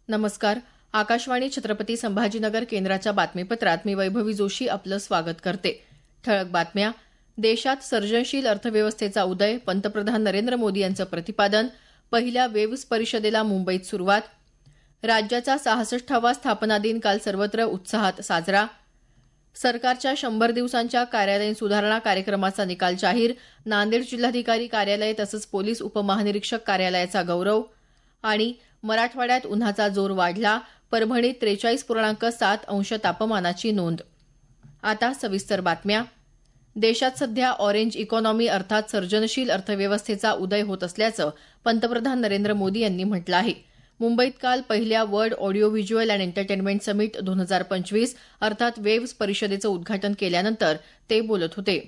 नमस्कार. आकाशवाणी छत्रपती संभाजीनगर केंद्राच्या बातमीपत्रात मी वैभवी जोशी आपलं स्वागत करते. ठळक बातम्या. देशात सर्जनशील अर्थव्यवस्थेचा उदय, पंतप्रधान नरेंद्र मोदी यांचं प्रतिपादन. पहिल्या वेव्हज परिषदेला मुंबईत सुरुवात. राज्याचा 66वा स्थापना दिन काल सर्वत्र उत्साहात साजरा. सरकारच्या 100 दिवसांच्या कार्यालयीन सुधारणा कार्यक्रमाचा निकाल जाहीर. नांदेड जिल्हाधिकारी कार्यालय तसंच पोलीस उपमहानिरीक्षक कार्यालयाचा गौरव. आणि मराठवाड्यात उन्हाचा जोर वाढला. परभणीत 43.7 अंश तापमानाची नोंद. आता सविस्तर बातम्या. देशात सध्या ऑरेंज इकॉनॉमी अर्थात सर्जनशील अर्थव्यवस्थेचा उदय होत असल्याचं पंतप्रधान नरेंद्र मोदी यांनी म्हटलं आहे. मुंबईत काल पहिल्या world audio visual and entertainment summit 2025 अर्थात वेव्हज परिषदेचं उद्घाटन केल्यानंतर ते बोलत होते.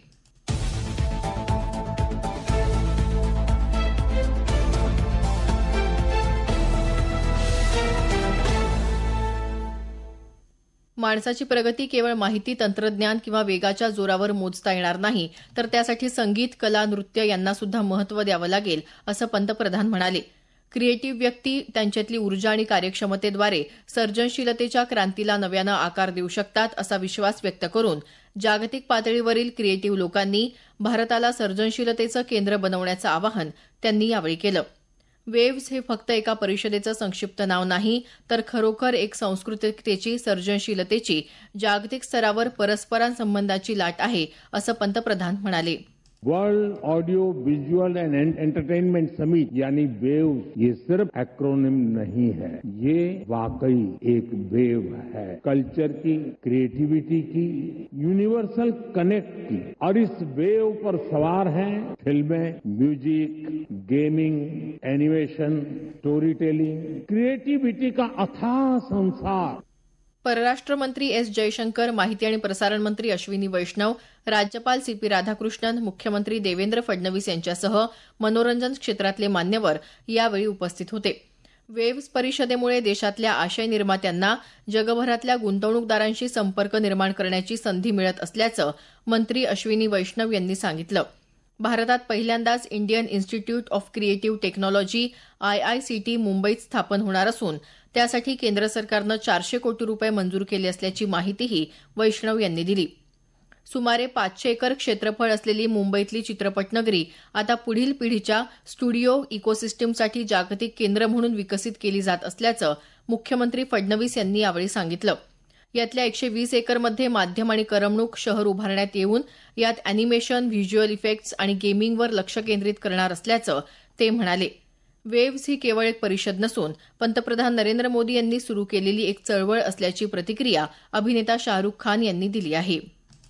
माणसाची प्रगती केवळ माहिती, तंत्रज्ञान किंवा वेगाच्या जोरावर मोजता येणार नाही, तर त्यासाठी संगीत, कला, नृत्य यांना सुद्धा महत्त्व द्यावं लागेल, असं पंतप्रधान म्हणाले. क्रिएटिव्ह व्यक्ती त्यांच्यातली ऊर्जा आणि कार्यक्षमतेद्वारे सर्जनशीलतेच्या क्रांतीला नव्यानं आकार देऊ शकतात, असा विश्वास व्यक्त करून जागतिक पातळीवरील क्रिएटिव्ह लोकांनी भारताला सर्जनशीलतेचं केंद्र बनवण्याचं आवाहन त्यांनी यावेळी केलं. वेव्हज हे फक्त एका परिषदेचं संक्षिप्त नाव नाही, तर खरोखर एक सांस्कृतिकतेची, सर्जनशीलतेची, जागतिक स्तरावर परस्परांसंबंधाची लाट आहे, असं पंतप्रधान म्हणाले. World audio visual and entertainment summit यानी वेव ये सिर्फ एक्रोनिम नहीं है, ये वाकई एक वेव है. कल्चर की, क्रिएटिविटी की, यूनिवर्सल कनेक्ट की. और इस वेव पर सवार हैं फिल्में, music, gaming, animation, story telling, creativity का अथाह संसार. परराष्ट्र मंत्री एस जयशंकर, माहिती आणि प्रसारण मंत्री अश्विनी वैष्णव, राज्यपाल सीपी राधाकृष्णन, मुख्यमंत्री देवेंद्र फडणवीस यांच्यासह मनोरंजन क्षेत्रातले मान्यवर यावेळी उपस्थित होते. वेव्हज परिषदेमुळे देशातल्या आशय निर्मात्यांना जगभरातल्या गुंतवणूकदारांशी संपर्क निर्माण करण्याची संधी मिळत असल्याचं मंत्री अश्विनी वैष्णव यांनी सांगितलं. भारतात पहिल्यांदाच Indian institute of creative technology IICT मुंबईत स्थापन होणार असून त्यासाठी केंद्र सरकारनं 400 कोटी रुपये मंजूर केले असल्याची माहितीही वैष्णव यांनी दिली. सुमारे 500 एकर क्षेत्रफळ असलेली मुंबईतली चित्रपट नगरी आता पुढील पिढीच्या स्टुडिओ इकोसिस्टीमसाठी जागतिक केंद्र म्हणून विकसित केली जात असल्याचं मुख्यमंत्री फडणवीस यांनी यावेळी सांगितलं. यातल्या 120 एकरमध्ये माध्यम आणि करमणूक शहर उभारण्यात येऊन यात अॅनिमेशन, व्हिज्युअल इफेक्ट्स आणि गेमिंगवर लक्ष केंद्रित करणार असल्याचं ते म्हणाले. वेव्हज ही केवळ एक परिषद नसून पंतप्रधान नरेंद्र मोदी यांनी सुरू केलेली एक चळवळ असल्याची प्रतिक्रिया अभिनेता शाहरुख खान यांनी दिली आहे.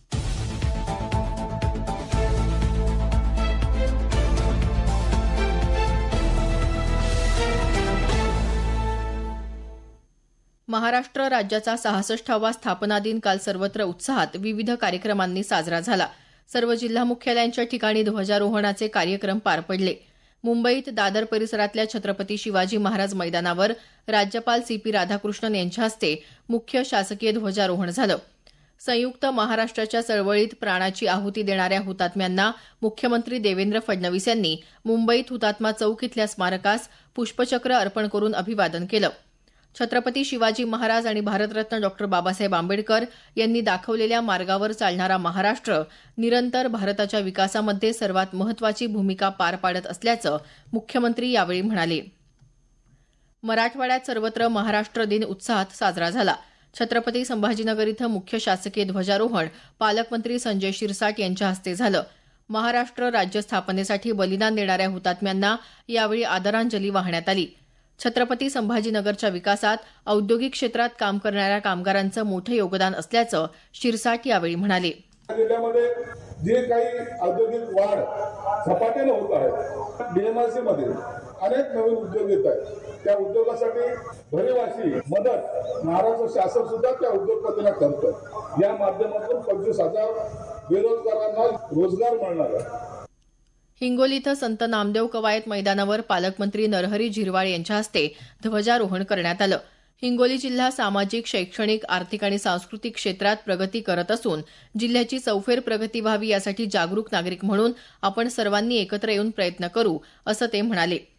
महाराष्ट्र राज्याचा 66वा स्थापना दिन काल सर्वत्र उत्साहात विविध कार्यक्रमांनी साजरा झाला. सर्व जिल्हा मुख्यालयांच्या ठिकाणी ध्वजारोहणाचे कार्यक्रम पार पडले. मुंबईत दादर परिसरातल्या छत्रपती शिवाजी महाराज मैदानावर राज्यपाल सीपी राधाकृष्णन यांच्या हस्ते मुख्य शासकीय ध्वजारोहण झालं. संयुक्त महाराष्ट्राच्या चळवळीत प्राणाची आहुती देणाऱ्या हुतात्म्यांना मुख्यमंत्री देवेंद्र फडणवीस यांनी मुंबईत हुतात्मा चौक इथल्या स्मारकास पुष्पचक्र अर्पण करून अभिवादन केलं. छत्रपती शिवाजी महाराज आणि भारतरत्न डॉ. बाबासाहेब आंबेडकर यांनी दाखवलेल्या मार्गावर चालणारा महाराष्ट्र निरंतर भारताच्या विकासामध्ये सर्वात महत्त्वाची भूमिका पार पाडत असल्याचं मुख्यमंत्री यावेळी म्हणाले. मराठवाड्यात सर्वत्र महाराष्ट्र दिन उत्साहात साजरा झाला. छत्रपती संभाजीनगर इथं मुख्य शासकीय ध्वजारोहण पालकमंत्री संजय शिरसाट यांच्या हस्ते झालं. महाराष्ट्र राज्य स्थापनेसाठी बलिदान देणाऱ्या हुतात्म्यांना यावेळी आदरांजली वाहण्यात आली. छत्रपती संभाजीनगरच्या विकासात औद्योगिक क्षेत्रात काम करणाऱ्या कामगारांचं मोठं योगदान असल्याचं शिरसाट यावेळी म्हणाले. जिल्ह्यामध्ये जे काही औद्योगिक वाढ झपाट्याने होत आहे, BMRC मध्ये अनेक नवीन उद्योग येत आहेत. त्या उद्योगासाठी भरीव मदत महाराष्ट्र शासन सुद्धा त्या उद्योगपतींना करतं. या माध्यमातून 25,000 बेरोजगारांना रोजगार मिळणार आहे. हिंगोली इथं संत नामदेव कवायत मैदानावर पालकमंत्री नरहरी झिरवाळ यांच्या हस्ते ध्वजारोहण करण्यात आलं. हिंगोली जिल्हा सामाजिक, शैक्षणिक, आर्थिक आणि सांस्कृतिक क्षेत्रात प्रगती करत असून जिल्ह्याची चौफेर प्रगती व्हावी यासाठी जागरूक नागरिक म्हणून आपण सर्वांनी एकत्र येऊन प्रयत्न करू, असं ते म्हणाले.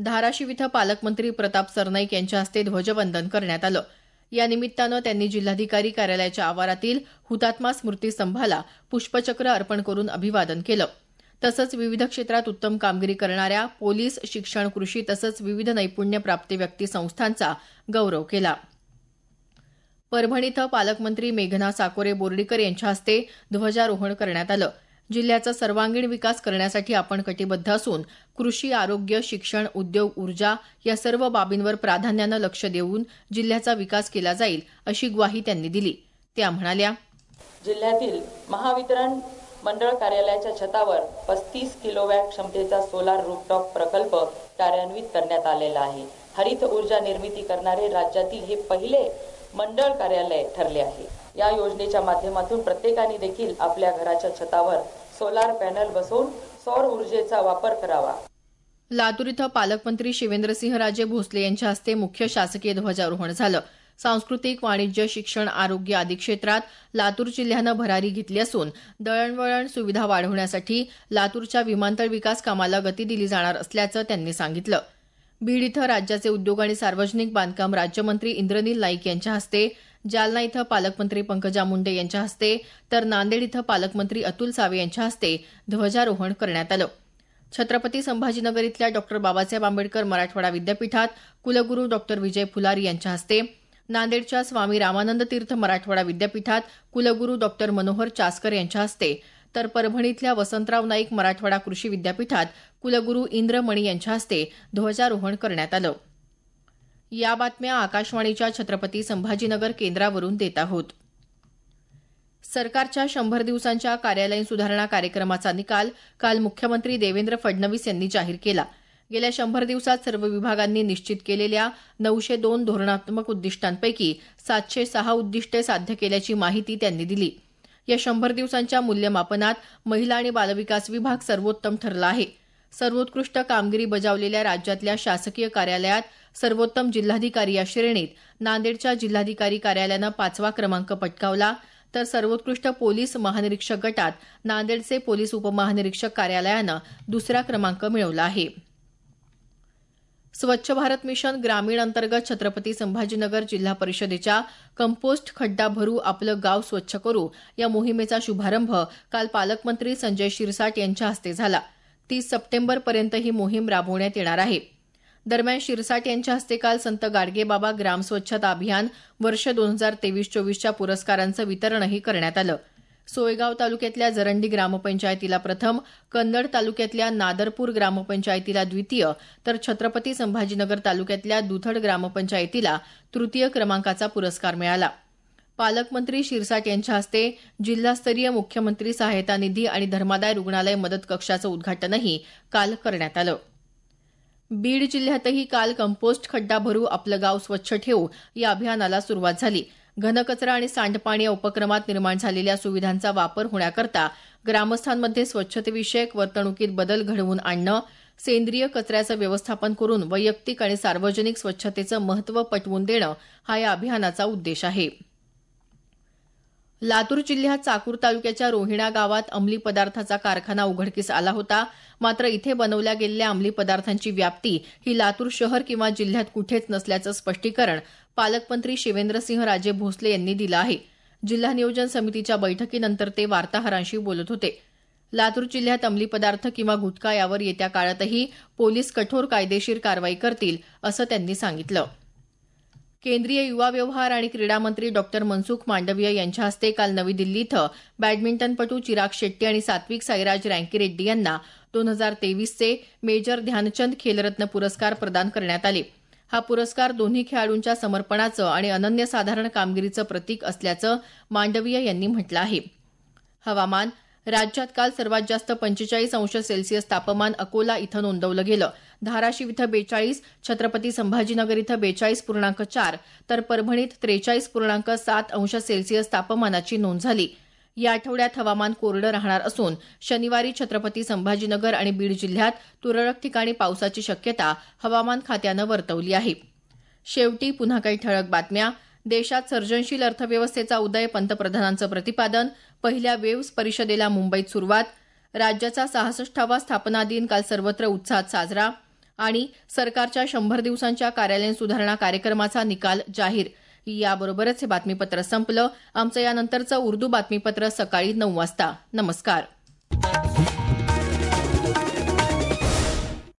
धाराशिव इथं पालकमंत्री प्रताप सरनाईक यांच्या हस्ते ध्वजवंदन करण्यात आलं. या निमित्तानं त्यांनी जिल्हाधिकारी कार्यालयाच्या आवारातील हुतात्मा स्मृतिस्तंभाला पुष्पचक्र अर्पण करून अभिवादन केलं. तसंच विविध क्षेत्रात उत्तम कामगिरी करणाऱ्या पोलीस, शिक्षण, कृषी तसंच विविध नैपुण्यप्राप्त व्यक्ती संस्थांचा गौरव केला. परभणी इथं पालकमंत्री मेघना साकोरे बोर्डीकर यांच्या हस्ते ध्वजारोहण करण्यात आलं. जिल्ह्याचा सर्वांगीण विकास करण्यासाठी आपण कटिबद्ध असून कृषी, आरोग्य, शिक्षण, उद्योग, ऊर्जा या सर्व बाबींवर प्राधान्यानं लक्ष देऊन जिल्ह्याचा विकास केला जाईल अशी ग्वाही त्यांनी दिली. त्या म्हणाल्या, जिल्ह्यातील महावितरण मंडळ कार्यालयाच्या छतावर 35 किलोवॅट क्षमतेचा सोलार रूफटॉप प्रकल्प कार्यान्वित करण्यात आलेला आहे. हरित ऊर्जा निर्मिती करणारे राज्यातील हे पहिले मंडळ कार्यालय ठरले आहे. या योजनेच्या माध्यमातून प्रत्येकाने देखील आपल्या घराच्या छतावर सोलार पॅनल बसवून सौर ऊर्जेचा वापर करावा. लातूर इथं पालकमंत्री शिवेंद्रसिंहराजे भोसले यांच्या हस्ते मुख्य शासकीय ध्वजारोहण झालं. सांस्कृतिक, वाणिज्य, शिक्षण, आरोग्य आदी क्षेत्रात लातूर जिल्ह्यानं भरारी घेतली असून दळणवळण सुविधा वाढवण्यासाठी लातूरच्या विमानतळ विकास कामाला गती दिली जाणार असल्याचं त्यांनी सांगितलं. बीड इथं राज्याचे उद्योग आणि सार्वजनिक बांधकाम राज्यमंत्री इंद्रनील नाईक यांच्या हस्ते, जालना इथं पालकमंत्री पंकजा मुंडे यांच्या हस्ते तर नांदेड इथं पालकमंत्री अतुल सावे यांच्या हस्ते ध्वजारोहण करण्यात आलं. छत्रपती संभाजीनगर इथल्या डॉ बाबासाहेब आंबेडकर मराठवाडा विद्यापीठात कुलगुरू डॉ विजय फुलारी यांच्या हस्ते, नांदेडच्या स्वामी रामानंद तीर्थ मराठवाडा विद्यापीठात कुलगुरू डॉ मनोहर चासकर यांच्या हस्ते तर परभणीतल्या वसंतराव नाईक मराठवाडा कृषी विद्यापीठात कुलगुरू इंद्रमणी यांच्या हस्ते ध्वजारोहण करण्यात आलं. या बातम्या आकाशवाणीच्या छत्रपती संभाजीनगर केंद्रावरून देत आहोत. सरकारच्या 100 दिवसांच्या कार्यालयीन सुधारणा कार्यक्रमाचा निकाल काल मुख्यमंत्री देवेंद्र फडणवीस यांनी जाहीर केला. गेल्या 100 दिवसात सर्व विभागांनी निश्चित केलेल्या 902 धोरणात्मक उद्दिष्टांपैकी 706 उद्दिष्टे साध्य केल्याची माहिती त्यांनी दिली. या 100 दिवसांच्या मूल्यमापनात महिला आणि बालविकास विभाग सर्वोत्तम ठरला आहे. सर्वोत्कृष्ट कामगिरी बजावलेल्या राज्यातल्या शासकीय कार्यालयात सर्वोत्तम जिल्हाधिकारी या श्रेणीत नांदेडच्या जिल्हाधिकारी कार्यालयानं 5वा क्रमांक पटकावला तर सर्वोत्कृष्ट पोलीस महानिरीक्षक गटात नांदेडचे पोलीस उपमहानिरीक्षक कार्यालयानं 2रा क्रमांक मिळवला आहे. स्वच्छ भारत मिशन ग्रामीण अंतर्गत छत्रपती संभाजीनगर जिल्हा परिषदेच्या कंपोस्ट खड्डा भरू आपलं गाव स्वच्छ करू या मोहिमेचा शुभारंभ काल पालकमंत्री संजय शिरसाट यांच्या हस्ते झाला. 30 सप्टेंबरपर्यंत ही मोहीम राबवण्यात येणार आहे. दरम्यान शिरसाट यांच्या हस्ते काल संत गाडगेबाबा ग्राम स्वच्छता अभियान वर्ष 2023-24च्या पुरस्कारांचं वितरणही करण्यात आलं. सोयगाव तालुक्यातल्या जरंडी ग्रामपंचायतीला प्रथम, कन्नड तालुक्यातल्या नादरपूर ग्रामपंचायतीला द्वितीय तर छत्रपती संभाजीनगर तालुक्यातल्या दुधड ग्रामपंचायतीला तृतीय क्रमांकाचा पुरस्कार मिळाला. पालकमंत्री शिरसाट यांच्या हस्ते जिल्हास्तरीय मुख्यमंत्री सहायता निधी आणि धर्मादाय रुग्णालय मदत कक्षाचं उद्घाटनही काल करण्यात आलं. बीड जिल्ह्यातही काल कंपोस्ट खड्डा भरू आपलं गाव स्वच्छ ठेवू या अभियानाला सुरुवात झाली. घनकचरा आणि सांडपाणी या उपक्रमात निर्माण झालेल्या सुविधांचा वापर होण्याकरता ग्रामस्थांमध्ये स्वच्छतेविषयक वर्तणुकीत बदल घडवून आणणं, सेंद्रिय कचऱ्याचं व्यवस्थापन करून वैयक्तिक आणि सार्वजनिक स्वच्छतेचं महत्त्व पटवून देणं हा या अभियानाचा उद्देश आहे. लातूर जिल्ह्यात चाकूर तालुक्याच्या रोहिणा गावात अंमली पदार्थाचा कारखाना उघडकीस आला होता. मात्र इथे बनवल्या गेलेल्या अंमली पदार्थांची व्याप्ती ही लातूर शहर किंवा जिल्ह्यात कुठेच नसल्याचं स्पष्टीकरण पालकमंत्री शिवेंद्रसिंहराजे भोसले यांनी दिलं आहे. जिल्हा नियोजन समितीच्या बैठकीनंतर ते वार्ताहरांशी बोलत होते. लातूर जिल्ह्यात अंमली पदार्थ किंवा गुटखा यावर येत्या काळातही पोलीस कठोर कायदेशीर कारवाई करतील असं त्यांनी सांगितलं. केंद्रीय युवा व्यवहार आणि क्रीडा मंत्री डॉ मनसुख मांडवीय यांच्या हस्ते काल नवी दिल्ली इथं बॅडमिंटनपटू चिराग शेट्टी आणि सात्विक साईराज रँकीरेड्डी यांना 2023चे मेजर ध्यानचंद खेलरत्न पुरस्कार प्रदान करण्यात आले. हा पुरस्कार दोन्ही खेळाडूंच्या समर्पणाचं आणि अनन्यसाधारण कामगिरीचं प्रतीक असल्याचं मांडवीय यांनी म्हटलं आहे. हवामान. राज्यात काल सर्वात जास्त 45 अंश सेल्सिअस तापमान अकोला इथं नोंदवलं गेलं. धाराशिव इथं 42, छत्रपती संभाजीनगर इथं 42.4 तर परभणीत 43.7 अंश सेल्सिअस तापमानाची नोंद झाली. या आठवड्यात हवामान कोरडं राहणार असून शनिवारी छत्रपती संभाजीनगर आणि बीड जिल्ह्यात तुरळक ठिकाणी पावसाची शक्यता हवामान खात्यानं वर्तवली आहे. शेवटी पुन्हा काही ठळक बातम्या. देशात सर्जनशील अर्थव्यवस्थेचा उदय, पंतप्रधानांचं प्रतिपादन. पहिल्या वेव्हज परिषदेला मुंबईत सुरुवात. राज्याचा 66वा स्थापना दिन काल सर्वत्र उत्साहात साजरा. आणि सरकारच्या 100 दिवसांच्या कार्यालयीन सुधारणा कार्यक्रमाचा निकाल जाहीर. याबरोबरच हे बातमीपत्र संपलं. आमचं यानंतरचं उर्दू बातमीपत्र सकाळी 9 वाजता. नमस्कार.